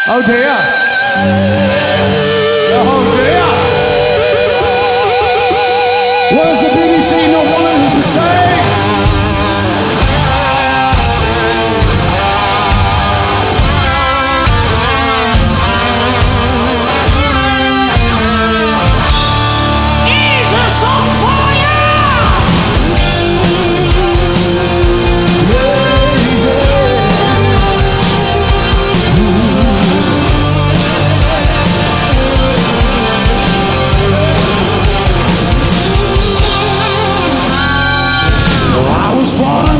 Oh dear. Oh dear. What does the BBC not want us to say? Here's a song for you. I was born